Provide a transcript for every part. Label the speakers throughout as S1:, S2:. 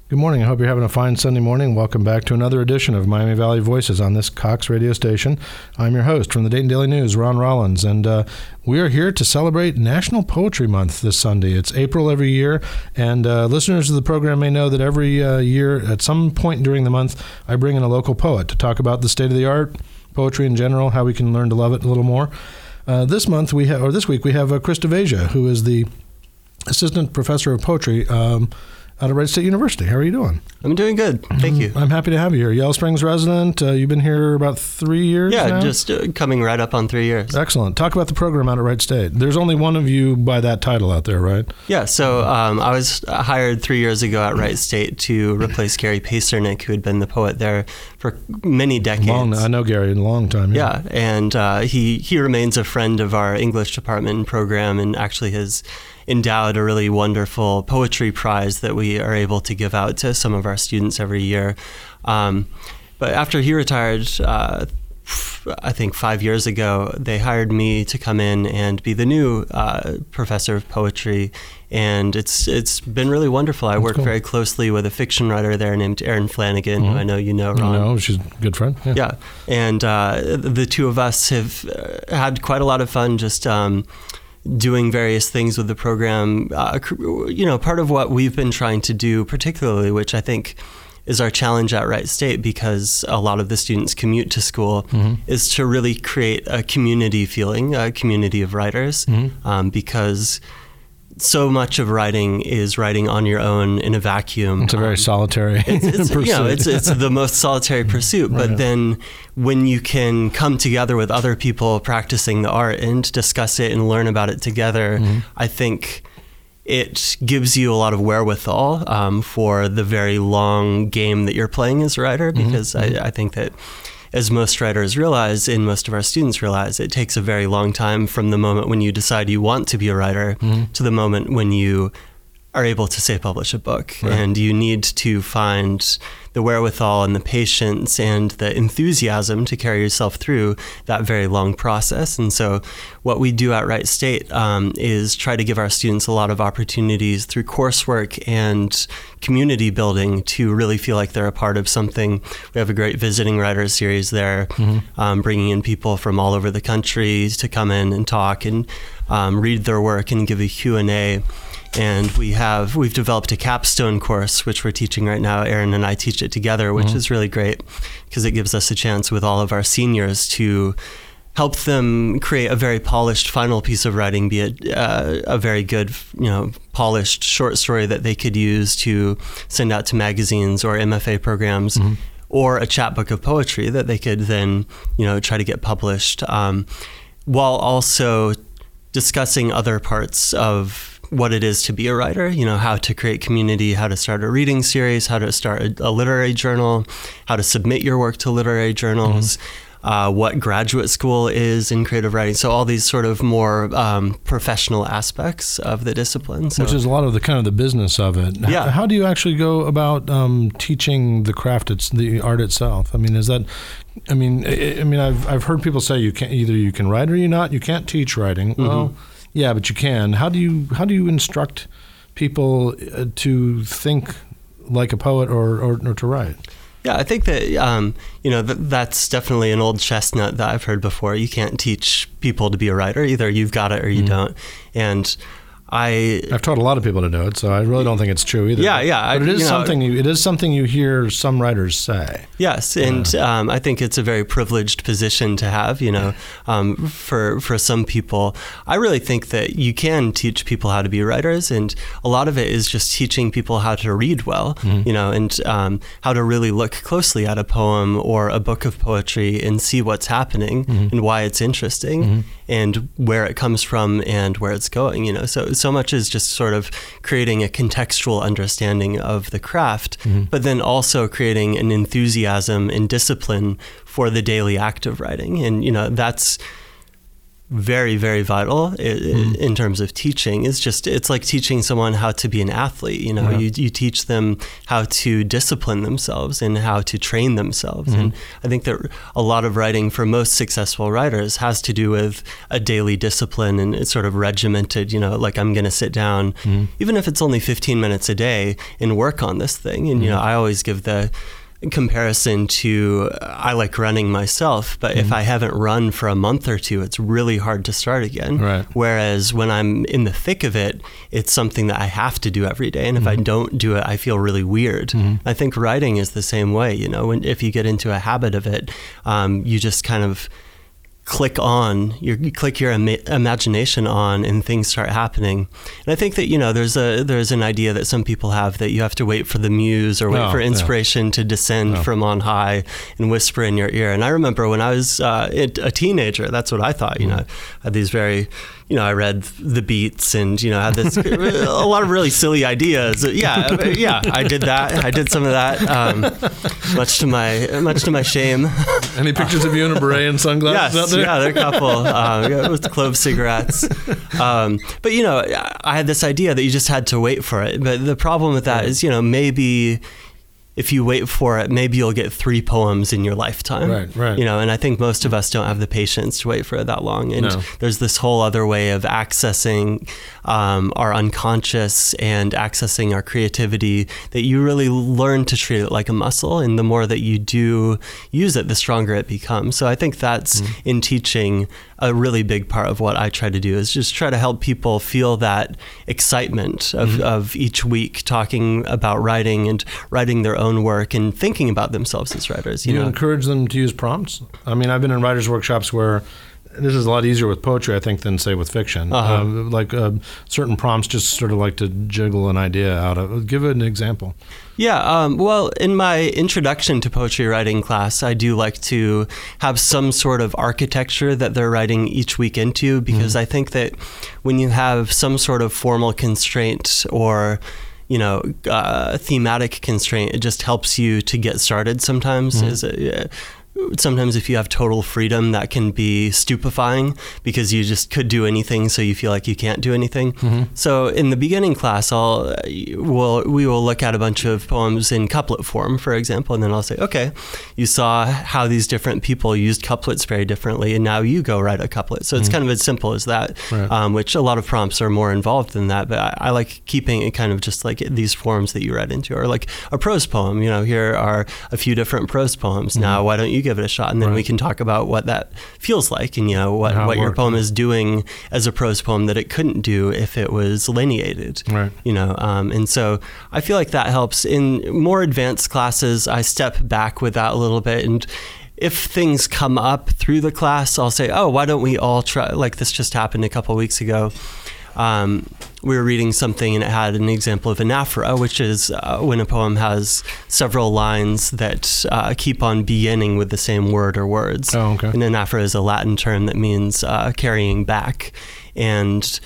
S1: Good morning. I hope you're having a fine Sunday morning. Welcome back to another edition of Miami Valley Voices on this Cox radio station. I'm your host from the Dayton Daily News, Ron Rollins, and we are here to celebrate National Poetry Month this Sunday. It's April every year, and listeners of the program may know that every year at some point during the month, I bring in a local poet to talk about the state of the art, poetry in general, how we can learn to love it a little more. This week we have Krista Veja, who is the assistant professor of poetry out of Wright State University. How are you doing?
S2: I'm doing good. Thank you.
S1: I'm happy to have you here. Yellow Springs resident. You've been here about 3 years now?
S2: Yeah, just coming right up on 3 years.
S1: Excellent. Talk about the program out at Wright State. There's only one of you by that title out there, right?
S2: Yeah, so I was hired 3 years ago at Wright State to replace Gary Pasternak, who had been the poet there for many decades.
S1: I know Gary a long time.
S2: Yeah, and he remains a friend of our English department program and actually has endowed a really wonderful poetry prize that we are able to give out to some of our students every year. But after he retired, I think 5 years ago, they hired me to come in and be the new professor of poetry. And it's been really wonderful. I work very closely with a fiction writer there named Erin Flanagan, who I know you know, Ron.
S1: I know, she's a good friend.
S2: Yeah. And the two of us have had quite a lot of fun just doing various things with the program. Part of what we've been trying to do particularly, which I think is our challenge at Wright State, because a lot of the students commute to school, is to really create a community feeling, a community of writers, because so much of writing is writing on your own in a vacuum.
S1: It's a very solitary pursuit.
S2: It's the most solitary pursuit. But then when you can come together with other people practicing the art and discuss it and learn about it together, I think it gives you a lot of wherewithal for the very long game that you're playing as a writer, because I think that, as most writers realize, and most of our students realize, it takes a very long time from the moment when you decide you want to be a writer to the moment when you are able to, say, publish a book. Right. And you need to find the wherewithal and the patience and the enthusiasm to carry yourself through that very long process. And so what we do at Wright State is try to give our students a lot of opportunities through coursework and community building to really feel like they're a part of something. We have a great visiting writers series there, bringing in people from all over the country to come in and talk and read their work and give a Q&A. And we've developed a capstone course, which we're teaching right now. Erin and I teach it together, which is really great because it gives us a chance with all of our seniors to help them create a very polished final piece of writing, be it a very good, polished short story that they could use to send out to magazines or MFA programs, or a chapbook of poetry that they could then, try to get published, while also discussing other parts of what it is to be a writer, how to create community, how to start a reading series, how to start a literary journal, how to submit your work to literary journals, what graduate school is in creative writing. So all these sort of more professional aspects of the discipline. So,
S1: which is a lot of the business of it.
S2: Yeah.
S1: How do you actually go about teaching the craft, the art itself? I mean, I've heard people say you can write or you can't teach writing. Well, yeah, but you can. How do you instruct people to think like a poet or to write?
S2: Yeah, I think that that's definitely an old chestnut that I've heard before. You can't teach people to be a writer. Either you've got it or you don't. And I've
S1: taught a lot of people to do it, so I really don't think it's true either.
S2: Yeah.
S1: But it is something you hear some writers say.
S2: Yes, and I think it's a very privileged position to have. For some people, I really think that you can teach people how to be writers, and a lot of it is just teaching people how to read well. And how to really look closely at a poem or a book of poetry and see what's happening and why it's interesting and where it comes from and where it's going. So much is just sort of creating a contextual understanding of the craft, but then also creating an enthusiasm and discipline for the daily act of writing. And, that's very, very vital in terms of teaching. It's like teaching someone how to be an athlete. You teach them how to discipline themselves and how to train themselves. And I think that a lot of writing for most successful writers has to do with a daily discipline, and it's sort of regimented, like I'm going to sit down, even if it's only 15 minutes a day, and work on this thing. And, I always give the comparison to, I like running myself, but if I haven't run for a month or two, it's really hard to start again.
S1: Right.
S2: Whereas when I'm in the thick of it, it's something that I have to do every day. And if I don't do it, I feel really weird. I think writing is the same way. If you get into a habit of it, you just kind of you click your imagination on, and things start happening. And I think that there's an idea that some people have that you have to wait for the muse or wait for inspiration to descend from on high and whisper in your ear. And I remember when I was a teenager, that's what I thought. I had these very I read the Beats and had this a lot of really silly ideas. Yeah, I did that. I did some of that, much to my shame.
S1: Any pictures of you in a beret and sunglasses out there?
S2: Yeah, there are a couple with clove cigarettes. But I had this idea that you just had to wait for it. But the problem with that is maybe if you wait for it, maybe you'll get 3 poems in your lifetime.
S1: Right.
S2: And I think most of us don't have the patience to wait for it that long. And there's this whole other way of accessing our unconscious and accessing our creativity that you really learn to treat it like a muscle. And the more that you do use it, the stronger it becomes. So I think that's in teaching a really big part of what I try to do, is just try to help people feel that excitement of each week talking about writing and writing their own work and thinking about themselves as writers.
S1: You encourage them to use prompts? I mean, I've been in writers' workshops where this is a lot easier with poetry, I think, than, say, with fiction. Certain prompts just sort of like to jiggle an idea out of. Give it an example.
S2: Yeah, well, in my introduction to poetry writing class, I do like to have some sort of architecture that they're writing each week into, because I think that when you have some sort of formal constraint or thematic constraint, it just helps you to get started sometimes. Sometimes if you have total freedom, that can be stupefying because you just could do anything, so you feel like you can't do anything. So in the beginning class, we will look at a bunch of poems in couplet form, for example, and then I'll say, okay, you saw how these different people used couplets very differently, and now you go write a couplet. So it's kind of as simple as that, which a lot of prompts are more involved than that, but I like keeping it kind of just like these forms that you read into, or like a prose poem. Here are a few different prose poems. Now, why don't you give it a shot, and then we can talk about what that feels like, and what your poem is doing as a prose poem that it couldn't do if it was lineated. And so I feel like that helps. In more advanced classes, I step back with that a little bit, and if things come up through the class, I'll say, oh, why don't we all try, like this just happened a couple of weeks ago. We were reading something and it had an example of anaphora, which is when a poem has several lines that keep on beginning with the same word or words.
S1: Oh, okay.
S2: And anaphora is a Latin term that means carrying back. And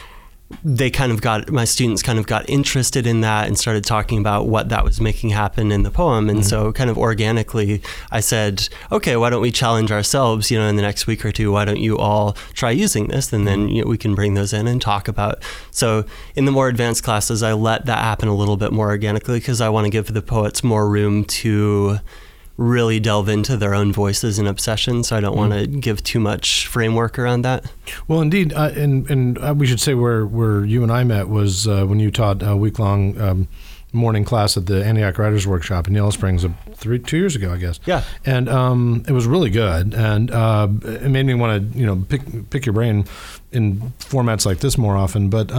S2: my students kind of got interested in that and started talking about what that was making happen in the poem. And so kind of organically, I said, okay, why don't we challenge ourselves, in the next week or two, why don't you all try using this? And then we can bring those in and talk about. So in the more advanced classes, I let that happen a little bit more organically because I want to give the poets more room to really delve into their own voices and obsessions. So I don't want to give too much framework around that.
S1: Well, indeed, and we should say where you and I met was when you taught a week-long morning class at the Antioch Writers Workshop in Yellow Springs 2 years ago, I guess.
S2: Yeah. And
S1: it was really good, and it made me want to pick your brain in formats like this more often. But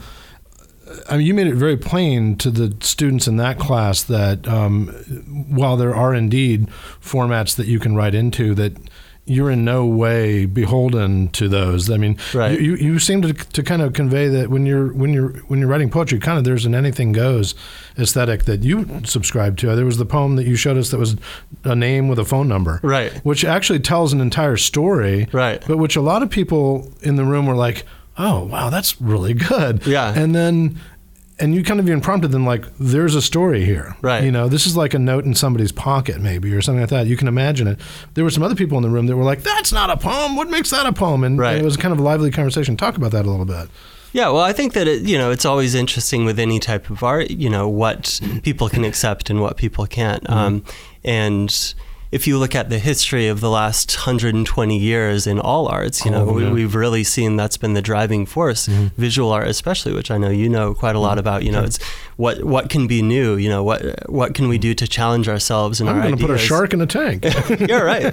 S1: you made it very plain to the students in that class that while there are indeed formats that you can write into, that you're in no way beholden to those. I mean,
S2: right.
S1: you seem to kind of convey that when you're writing poetry, kind of there's an anything goes aesthetic that you subscribe to. There was the poem that you showed us that was a name with a phone number,
S2: right?
S1: Which actually tells an entire story,
S2: right?
S1: But which a lot of people in the room were like, oh, wow, that's really good.
S2: Yeah.
S1: And then and you kind of even prompted them like, there's a story here.
S2: Right.
S1: You know, this is like a note in somebody's pocket maybe or something like that. You can imagine it. There were some other people in the room that were like, that's not a poem. What makes that a poem? And it was kind of a lively conversation. Talk about that a little bit.
S2: Yeah, well, I think that it's always interesting with any type of art, what people can accept and what people can't. And if you look at the history of the last 120 years in all arts, we've really seen that's been the driving force, visual art especially, which I know you know quite a lot about. It's what can be new, what can we do to challenge ourselves and our ideas.
S1: I'm going to put a shark in a tank.
S2: You're right.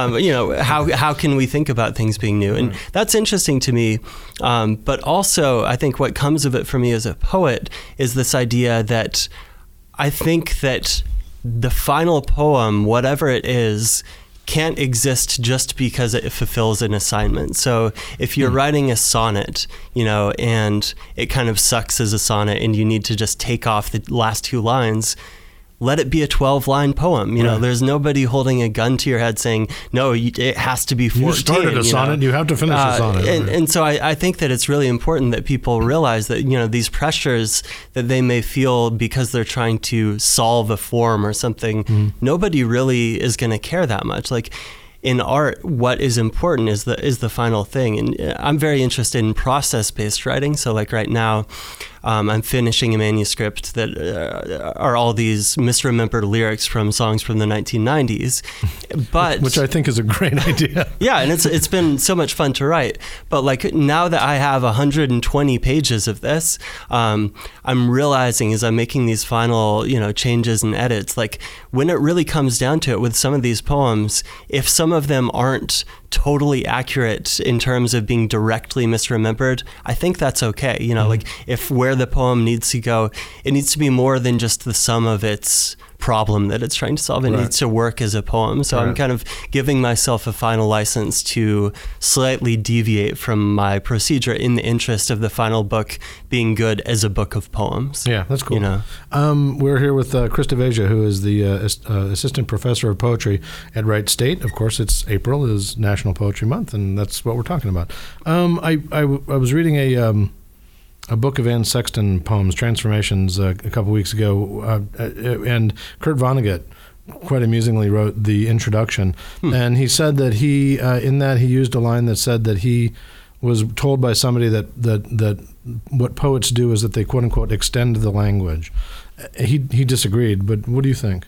S2: How can we think about things being new? And that's interesting to me. But also, I think what comes of it for me as a poet is this idea that I think that the final poem, whatever it is, can't exist just because it fulfills an assignment. So if you're writing a sonnet, and it kind of sucks as a sonnet and you need to just take off the last 2 lines, let it be a 12-line poem. There's nobody holding a gun to your head saying, no, it has to be 14.
S1: You started a sonnet, you have to finish a sonnet.
S2: And so I think that it's really important that people realize that, these pressures that they may feel because they're trying to solve a form or something, nobody really is going to care that much. Like, in art, what is important is the final thing. And I'm very interested in process-based writing. So like right now, I'm finishing a manuscript that are all these misremembered lyrics from songs from the 1990s. But
S1: which I think is a great idea.
S2: Yeah, and it's been so much fun to write. But like now that I have 120 pages of this, I'm realizing as I'm making these final, changes and edits, like when it really comes down to it with some of these poems, if some of them aren't totally accurate in terms of being directly misremembered, I think that's okay. Like if where the poem needs to go, it needs to be more than just the sum of its problem that it's trying to solve. It needs to work as a poem. So I'm kind of giving myself a final license to slightly deviate from my procedure in the interest of the final book being good as a book of poems.
S1: Yeah, that's cool. We're here with Krista Veja, who is the assistant professor of poetry at Wright State. Of course, April is National Poetry Month, and that's what we're talking about. I was reading a book of Anne Sexton poems, Transformations, a couple weeks ago, and Kurt Vonnegut quite amusingly wrote the introduction, and he said that he used a line that said that he was told by somebody that what poets do is that they quote unquote extend the language. He disagreed, but what do you think?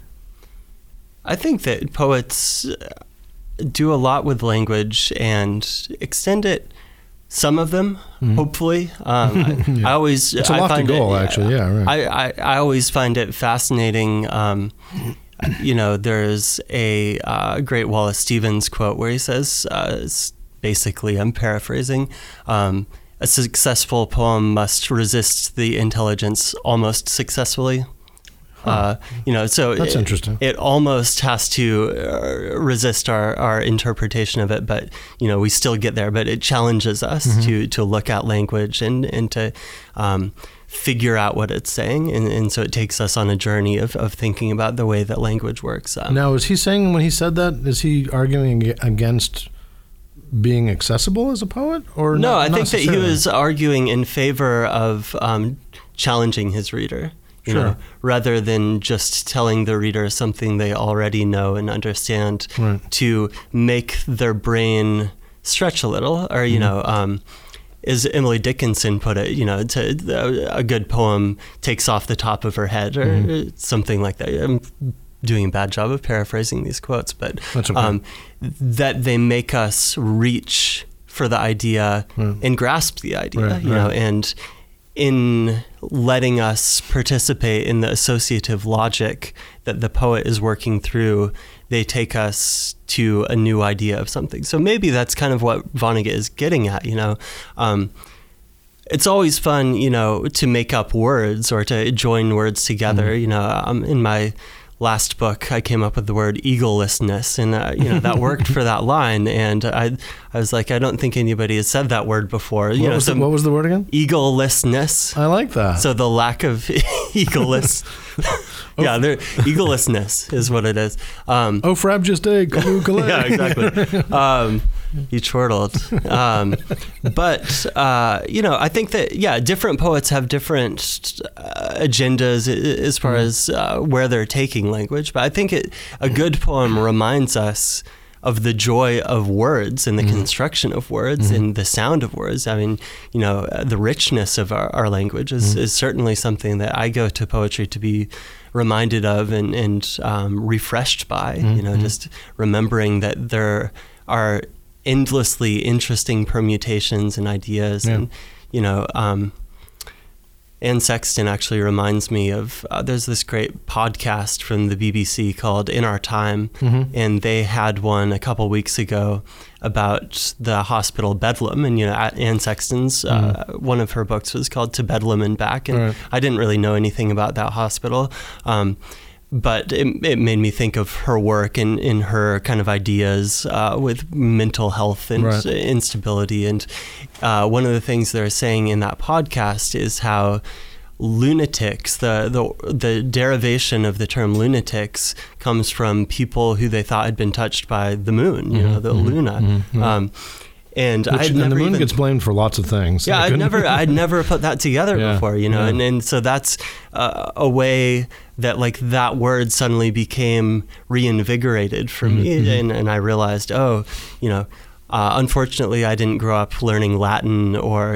S2: I think that poets do a lot with language and extend it. Some of them, hopefully. I always
S1: it's a lofty goal, actually. Yeah, right.
S2: I always find it fascinating. There's a great Wallace Stevens quote where he says, basically, I'm paraphrasing, a successful poem must resist the intelligence almost successfully. So
S1: that's interesting.
S2: It almost has to resist our interpretation of it, but we still get there. But it challenges us to look at language and to figure out what it's saying, and so it takes us on a journey of thinking about the way that language works.
S1: Now, is he saying when he said that, is he arguing against being accessible as a poet, or
S2: no?
S1: I
S2: think that he was arguing in favor of challenging his reader. Rather than just telling the reader something they already know and understand, to make their brain stretch a little, or as Emily Dickinson put it, a good poem takes off the top of her head, or something like that. I'm doing a bad job of paraphrasing these quotes, but that they make us reach for the idea and grasp the idea, and in letting us participate in the associative logic that the poet is working through, they take us to a new idea of something. So maybe that's kind of what Vonnegut is getting at, It's always fun, to make up words or to join words together. In my last book, I came up with the word egolessness, and that worked for that line. And I was like, I don't think anybody has said that word before.
S1: What was the word again?
S2: Egolessness.
S1: I like that.
S2: So the lack of egoless. Yeah, egolessness is what it is.
S1: Frab just a
S2: Yeah, exactly. You chortled. But, I think that, different poets have different agendas as far as where they're taking language. But I think a good poem reminds us of the joy of words and the construction of words and the sound of words. I mean, the richness of our language is certainly something that I go to poetry to be reminded of and refreshed by, just remembering that there are endlessly interesting permutations and ideas. And, Anne Sexton actually reminds me of, there's this great podcast from the BBC called In Our Time, and they had one a couple weeks ago about the hospital Bedlam, and Anne Sexton's, one of her books was called To Bedlam and Back, and I didn't really know anything about that hospital, but it made me think of her work and in her kind of ideas with mental health and instability. And one of the things they're saying in that podcast is how lunatics, the derivation of the term lunatics comes from people who they thought had been touched by the moon, the Luna. And
S1: the moon gets blamed for lots of things.
S2: Yeah, I'd never put that together before, and so that's a way that that word suddenly became reinvigorated for me, and I realized, unfortunately, I didn't grow up learning Latin, or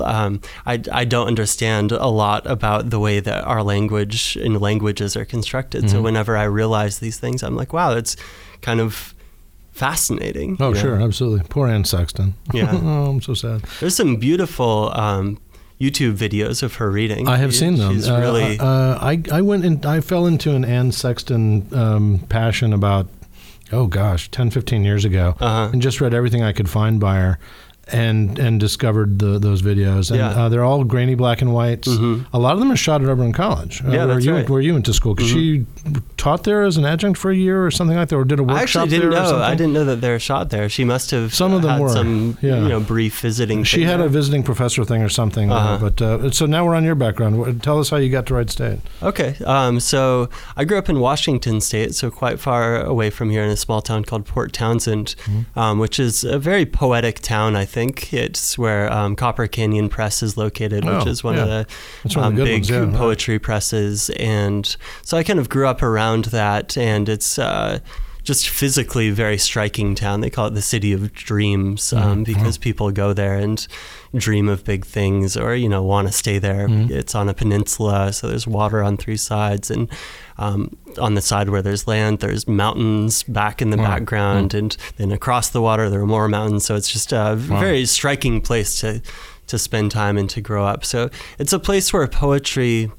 S2: I don't understand a lot about the way that our language and languages are constructed. So whenever I realize these things, I'm like, wow, that's kind of fascinating.
S1: Oh, sure, absolutely. Poor Anne Sexton.
S2: Yeah.
S1: Oh, I'm so sad.
S2: There's some beautiful YouTube videos of her reading.
S1: I have seen them.
S2: She's really.
S1: I went and I fell into an Anne Sexton passion about 10, 15 years ago, and just read everything I could find by her. And discovered those videos. And they're all grainy black and whites. A lot of them are shot at Oberlin College. Where you went to school. Because she taught there as an adjunct for a year or something like that, or did a workshop there or something?
S2: I didn't know that they're shot there. She must have
S1: some of them
S2: had
S1: were.
S2: Some brief visiting
S1: She had
S2: there.
S1: a visiting professor thing or something. But so now we're on your background. Tell us how you got to Wright State.
S2: Okay. So I grew up in Washington State, so quite far away from here in a small town called Port Townsend, which is a very poetic town, I think. It's where Copper Canyon Press is located, which is one of the big poetry presses. And so I kind of grew up around that, and it's just physically very striking town. They call it the City of Dreams because people go there and dream of big things, or want to stay there. It's on a peninsula, so there's water on three sides, and on the side where there's land, there's mountains back in the background, and then across the water there are more mountains. So it's just a very striking place to spend time and to grow up. So it's a place where poetry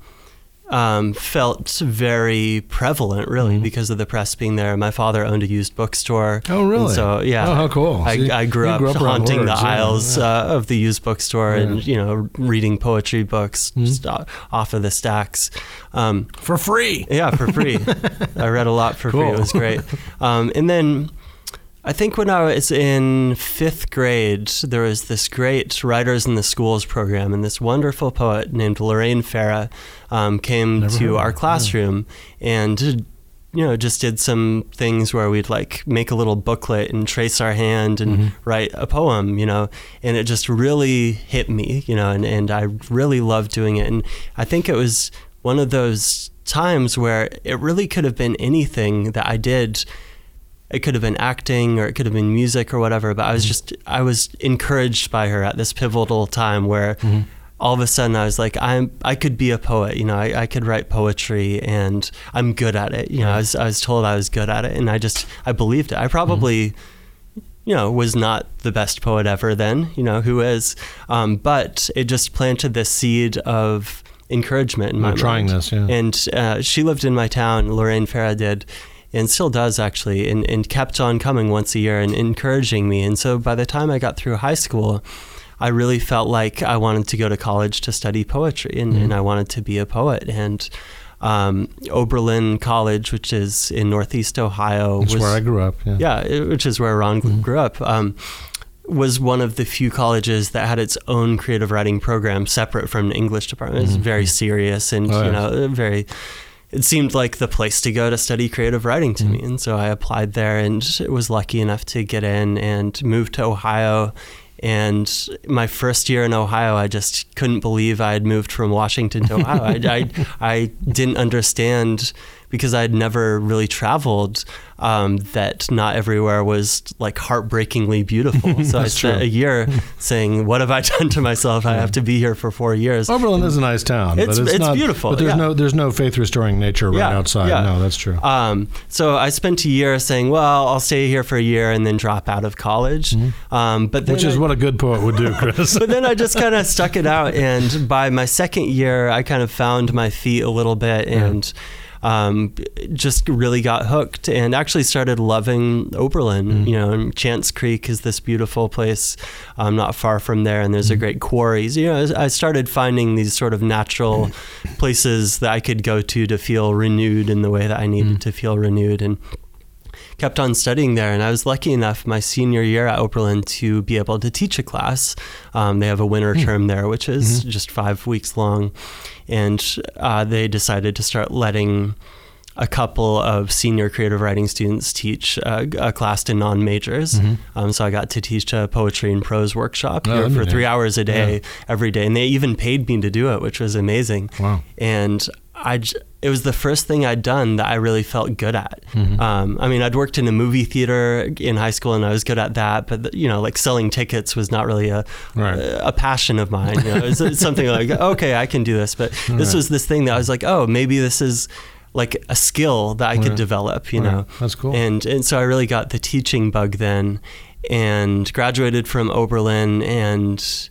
S2: felt very prevalent, really, because of the press being there. My father owned a used bookstore.
S1: Oh, really?
S2: And so, yeah.
S1: Oh, how cool.
S2: I grew up haunting the aisles of the used bookstore and, reading poetry books just off of the stacks.
S1: For free.
S2: Yeah, for free. I read a lot for free. It was great. And then I think when I was in 5th grade, there was this great Writers in the Schools program, and this wonderful poet named Lorraine Farah came to our classroom and just did some things where we'd make a little booklet and trace our hand and write a poem, and it just really hit me, and I really loved doing it. And I think it was one of those times where it really could have been anything that I did. It could have been acting, or it could have been music or whatever, but I was encouraged by her at this pivotal time where all of a sudden I was like, I could be a poet, I could write poetry, and I'm good at it. I was told I was good at it, and I believed it. I probably, was not the best poet ever then, who is, but it just planted this seed of encouragement in my mind.
S1: Trying this, yeah.
S2: And she lived in my town, Lorraine Farah did, and still does actually, and kept on coming once a year and encouraging me. And so by the time I got through high school, I really felt like I wanted to go to college to study poetry, and I wanted to be a poet. And Oberlin College, which is in Northeast Ohio,
S1: was where I grew up.
S2: Yeah, which is where Ron grew up. Was one of the few colleges that had its own creative writing program separate from the English department. It was very serious and very it seemed like the place to go to study creative writing to me. And so I applied there and was lucky enough to get in and moved to Ohio. And my first year in Ohio, I just couldn't believe I had moved from Washington to Ohio. I didn't understand, because I'd never really traveled, that not everywhere was like heartbreakingly beautiful. So I spent a year saying, what have I done to myself? I have to be here for 4 years.
S1: Oberlin is a nice town.
S2: It's
S1: not,
S2: beautiful.
S1: But there's no faith restoring nature right outside.
S2: Yeah.
S1: No, that's true.
S2: So I spent a year saying, well, I'll stay here for a year and then drop out of college.
S1: Which is what a good poet would do, Chris.
S2: But then I just kind of stuck it out. And by my second year, I kind of found my feet a little bit and just really got hooked and actually started loving Oberlin. And Chance Creek is this beautiful place not far from there, and there's a great quarries. I started finding these sort of natural places that I could go to feel renewed in the way that I needed to feel renewed, and kept on studying there. And I was lucky enough my senior year at Oberlin to be able to teach a class. They have a winter term there, which is just 5 weeks long. And they decided to start letting a couple of senior creative writing students teach a class to non-majors. So I got to teach a poetry and prose workshop here for 3 hours a day, every day. And they even paid me to do it, which was amazing.
S1: Wow.
S2: And it was the first thing I'd done that I really felt good at. I'd worked in a movie theater in high school and I was good at that, but like selling tickets was not really a passion of mine. It's something like, okay, I can do this. But this was this thing that I was like, oh, maybe this is like a skill that I could develop,
S1: That's cool.
S2: And so I really got the teaching bug then, and graduated from Oberlin, and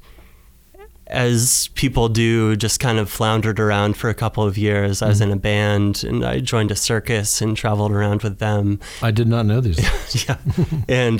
S2: as people do, just kind of floundered around for a couple of years. I was in a band, and I joined a circus and traveled around with them.
S1: I did not know these.
S2: Yeah. And,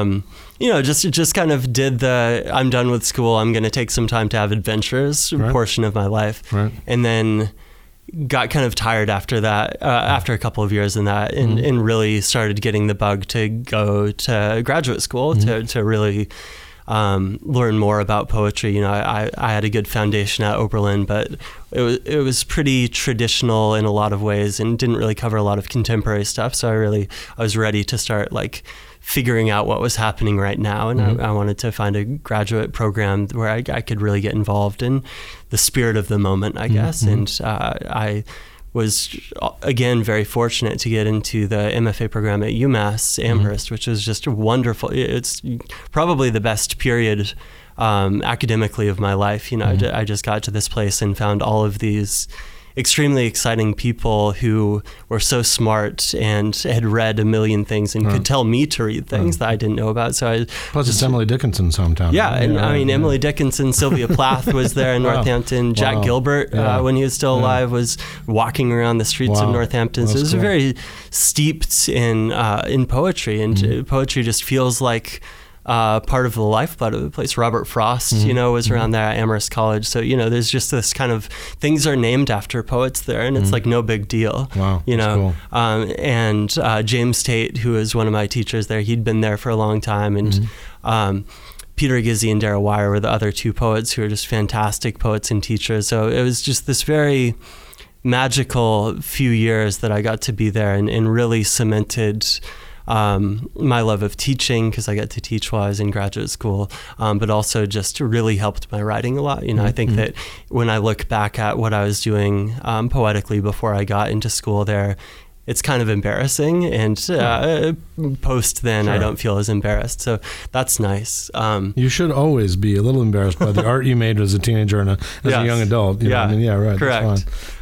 S2: just kind of did I'm done with school, I'm going to take some time to have adventures portion of my life. Right. And then got kind of tired after that, after a couple of years in that, and really started getting the bug to go to graduate school to really learn more about poetry. I had a good foundation at Oberlin, but it was pretty traditional in a lot of ways and didn't really cover a lot of contemporary stuff. So I was ready to start like figuring out what was happening right now. And I wanted to find a graduate program where I could really get involved in the spirit of the moment, I guess. And I was, again, very fortunate to get into the MFA program at UMass Amherst, which was just wonderful. It's probably the best period academically of my life. I just got to this place and found all of these extremely exciting people who were so smart and had read a million things and could tell me to read things that I didn't know about. So
S1: plus it's Emily Dickinson's hometown.
S2: Yeah, and Emily Dickinson, Sylvia Plath was there in Northampton. Jack Gilbert, when he was still alive, was walking around the streets of Northampton. So it was very steeped in poetry, and poetry just feels like part of the lifeblood of the place. Robert Frost, was around there at Amherst College. So, there's just this kind of, things are named after poets there, and it's like no big deal.
S1: Wow, cool.
S2: And James Tate, who was one of my teachers there, he'd been there for a long time, and Peter Gizzi and Dara Wire were the other two poets who were just fantastic poets and teachers. So it was just this very magical few years that I got to be there, and really cemented my love of teaching, because I got to teach while I was in graduate school, but also just really helped my writing a lot. I think that when I look back at what I was doing poetically before I got into school there, it's kind of embarrassing, and post then I don't feel as embarrassed, so that's nice. You
S1: should always be a little embarrassed by the art you made as a teenager and as a young adult.
S2: Correct.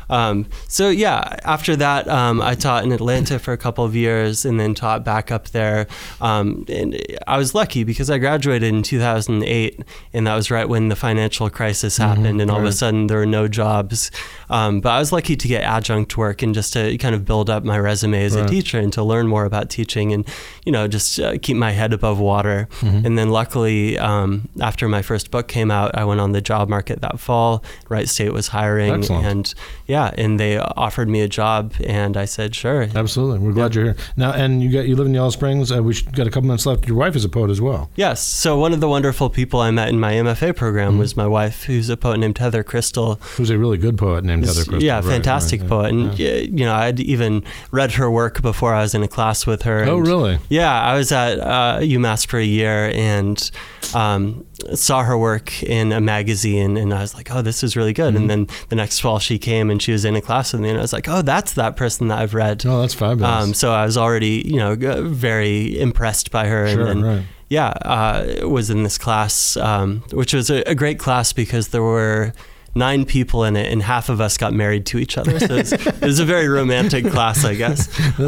S2: After that, I taught in Atlanta for a couple of years, and then taught back up there. And I was lucky because I graduated in 2008, and that was right when the financial crisis happened, and all of a sudden there were no jobs. But I was lucky to get adjunct work and just to kind of build up my resume as a teacher and to learn more about teaching and, just keep my head above water. And then luckily, after my first book came out, I went on the job market that fall. Wright State was hiring.
S1: Excellent.
S2: And and they offered me a job, and I said sure.
S1: Absolutely, we're glad you're here now. And you live in Yellow Springs. We've got a couple minutes left. Your wife is a poet as well.
S2: Yes. So one of the wonderful people I met in my MFA program was my wife, who's a poet named Heather Crystal.
S1: Who's a really good poet named Heather Crystal.
S2: Yeah, fantastic poet. And I'd even read her work before I was in a class with her.
S1: Oh, really?
S2: Yeah, I was at UMass for a year and saw her work in a magazine, and I was like, oh, this is really good. And then the next fall she came and she was in a class with me, and I was like, oh, that's that person that I've read.
S1: Oh, that's fabulous.
S2: So I was already, very impressed by her.
S1: Sure,
S2: and
S1: right.
S2: Was in this class, which was a great class because there were 9 people in it, and half of us got married to each other. So it was a very romantic class, I guess.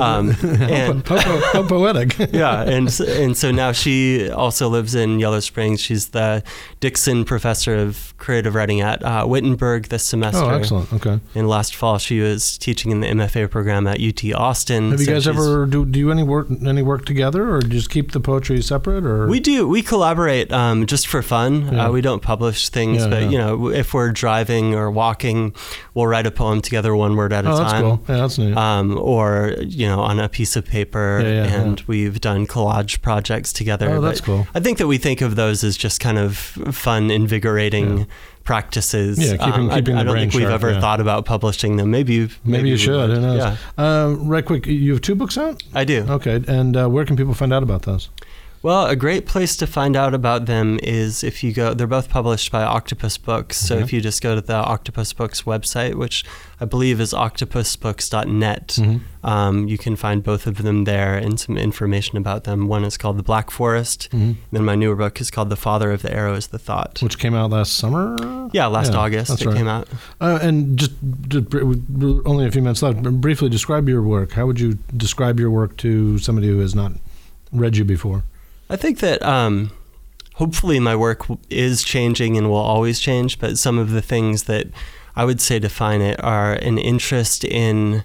S1: How poetic.
S2: Yeah, and so now she also lives in Yellow Springs. She's the Dixon Professor of Creative Writing at Wittenberg this semester.
S1: Oh, excellent. Okay.
S2: And last fall, she was teaching in the MFA program at UT Austin.
S1: Have you guys ever do any work together, or just keep the poetry separate? Or
S2: we do. We collaborate just for fun.
S1: Yeah.
S2: We don't publish things, but if we're driving or walking, we'll write a poem together, one word at a time.
S1: That's cool. Yeah, that's neat.
S2: Or on a piece of paper, and we've done collage projects together.
S1: Oh, that's cool.
S2: I think that we think of those as just kind of fun, invigorating practices.
S1: Yeah, keeping
S2: I
S1: the
S2: don't
S1: brain
S2: think we've
S1: sharp,
S2: ever thought about publishing them. Maybe
S1: you should. Who knows?
S2: Yeah.
S1: Right quick, you have 2 books out?
S2: I do.
S1: Okay, and where can people find out about those?
S2: Well, a great place to find out about them is if you go, they're both published by Octopus Books. So if you just go to the Octopus Books website, which I believe is octopusbooks.net, you can find both of them there and some information about them. One is called The Black Forest. Then my newer book is called The Father of the Arrow is the Thought.
S1: Which came out last summer?
S2: Yeah, last August it came out.
S1: And just only a few minutes left, briefly describe your work. How would you describe your work to somebody who has not read you before?
S2: I think that hopefully my work is changing and will always change, but some of the things that I would say define it are an interest in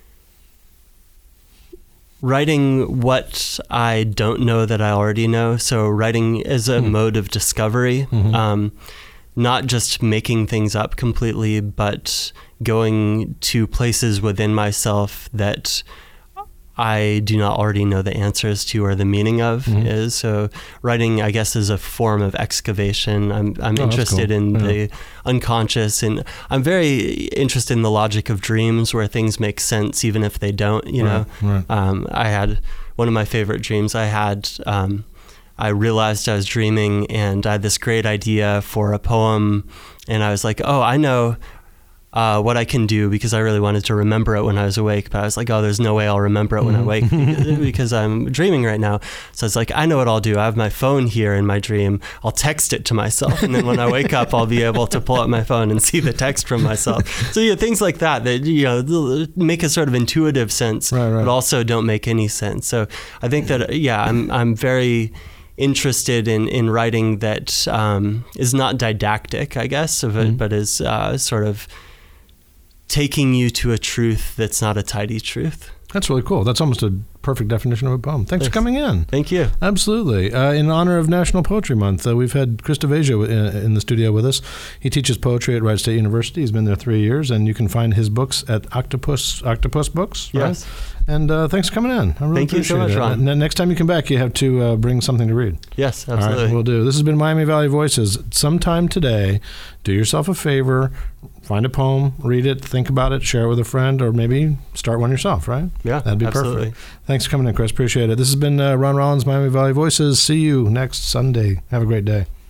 S2: writing what I don't know that I already know. So writing as a mode of discovery, not just making things up completely, but going to places within myself that I do not already know the answers to or the meaning of is. So writing, I guess, is a form of excavation. I'm interested in the unconscious, and I'm very interested in the logic of dreams where things make sense even if they don't, know.
S1: Right.
S2: I had one of my favorite dreams I had. I realized I was dreaming and I had this great idea for a poem, and I was like, oh, I know what I can do, because I really wanted to remember it when I was awake, but I was like, oh, there's no way I'll remember it when I wake because I'm dreaming right now. So it's like, I know what I'll do. I have my phone here in my dream. I'll text it to myself, and then when I wake up, I'll be able to pull up my phone and see the text from myself. So things like that make a sort of intuitive sense, but also don't make any sense. So I think that I'm very interested in writing that is not didactic, I guess, but is sort of taking you to a truth that's not a tidy truth.
S1: That's really cool. That's almost a perfect definition of a poem. Thanks for coming in.
S2: Thank you.
S1: Absolutely. In honor of National Poetry Month, we've had Chris DeVeja in the studio with us. He teaches poetry at Wright State University. He's been there 3 years, and you can find his books at Octopus Books. Right?
S2: Yes.
S1: And thanks for coming in. I really
S2: Thank you so much, Ron.
S1: Next time you come back, you have to bring something to read.
S2: Yes, absolutely.
S1: All right, we'll do. This has been Miami Valley Voices. Sometime today, do yourself a favor, find a poem, read it, think about it, share it with a friend, or maybe start one yourself, right?
S2: Yeah,
S1: that'd be
S2: absolutely.
S1: Perfect. Thanks for coming in, Chris. Appreciate it. This has been Ron Rollins, Miami Valley Voices. See you next Sunday. Have a great day.